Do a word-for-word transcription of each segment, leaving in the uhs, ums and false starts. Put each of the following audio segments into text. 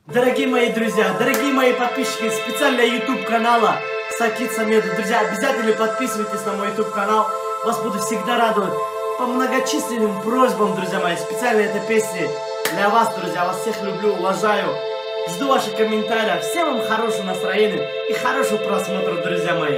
Дорогие мои друзья, дорогие мои подписчики специально YouTube канала Сакит Самедов. Друзья, обязательно подписывайтесь на мой YouTube канал. Вас буду всегда радовать. По многочисленным просьбам, друзья мои, специально этой песни для вас, друзья. Вас всех люблю, уважаю. Жду ваших комментариев. Всем вам хорошего настроения и хорошего просмотра, друзья мои.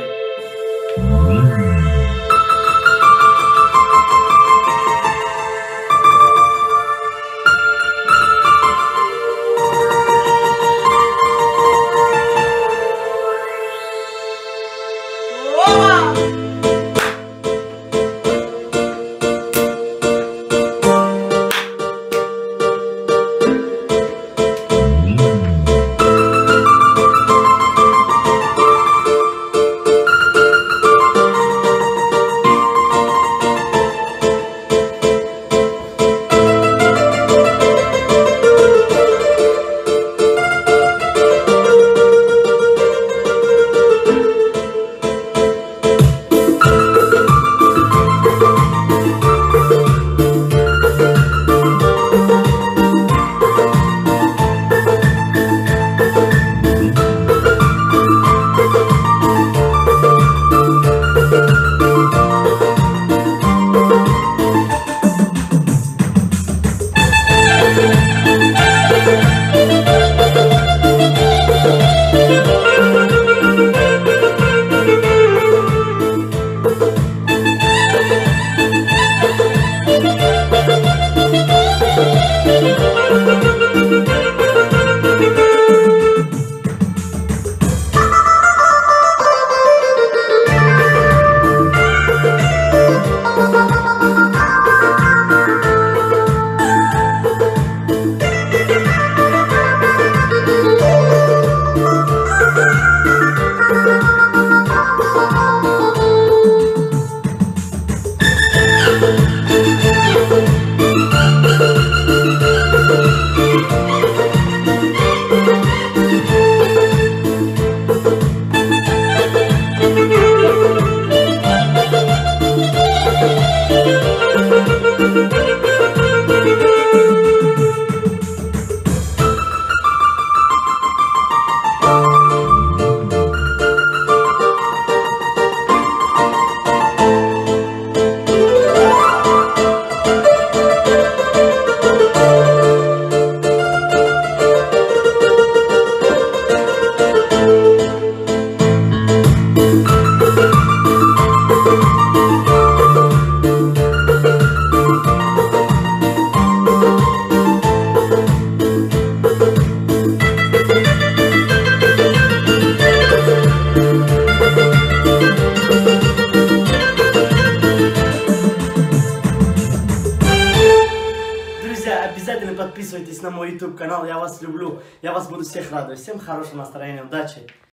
Обязательно подписывайтесь на мой YouTube канал. Я вас люблю. Я вас буду всех радовать. Всем хорошего настроения. Удачи.